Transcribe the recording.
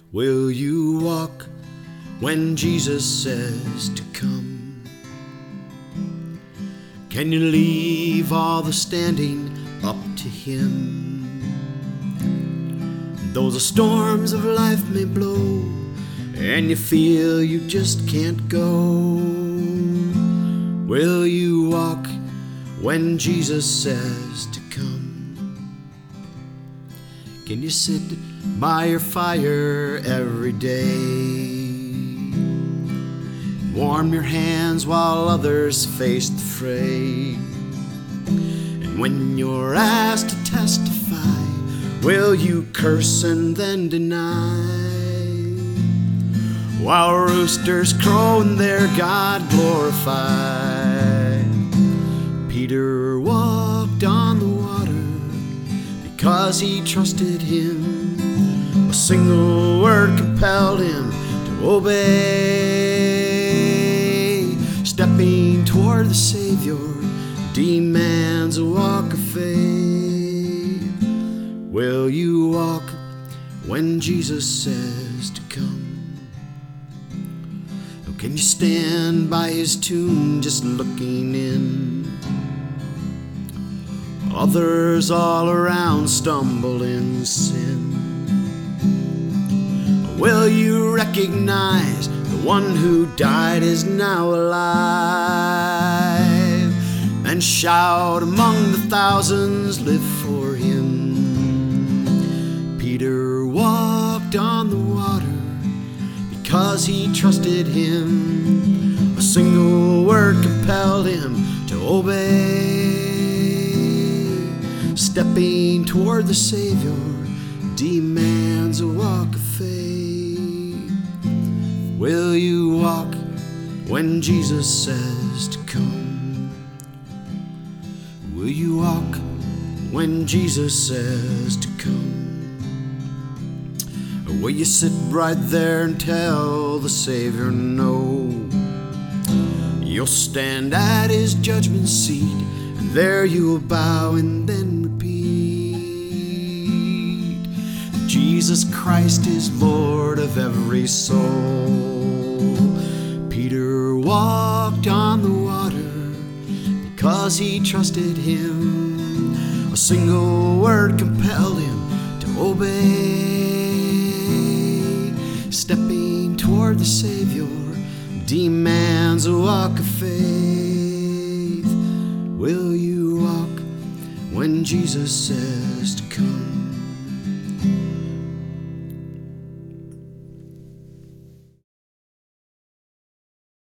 Will you walk when Jesus says to come? Can you leave all the standing up to Him? Though the storms of life may blow and you feel you just can't go, will you walk when Jesus says to come? Can you sit by your fire every day, warm your hands while others face the fray? And when you're asked to testify, will you curse and then deny, while roosters crow and their God glorify? Peter walked on the water because he trusted Him. A single word compelled him to obey. Stepping toward the Savior demands a walk of faith. Will you walk when Jesus says to come? Or can you stand by His tomb just looking in? Others all around stumble in sin. Will you recognize the one who died is now alive, and shout among the thousands, live for Him? Peter walked on the water because he trusted Him. A single word compelled him to obey. Stepping toward the Savior demands a walk of faith. Will you walk when Jesus says to come? Will you walk when Jesus says to come? Or will you sit right there and tell the Savior no? You'll stand at His judgment seat, and there you'll bow and then repeat, Jesus Christ is Lord of every soul. Peter walked on the water because he trusted Him. A single word compelled him to obey. Stepping toward the Savior demands a walk of faith. Will you walk when Jesus says to come?